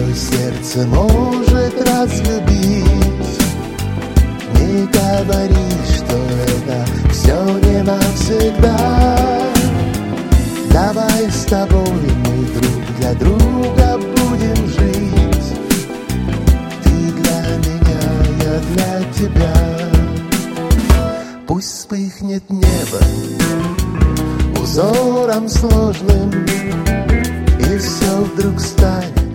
Твое сердце может разлюбить. Не говори, что это все не навсегда. Давай с тобой мы друг для друга будем жить. Ты для меня, я для тебя. Пусть вспыхнет небо узором сложным, и все вдруг станет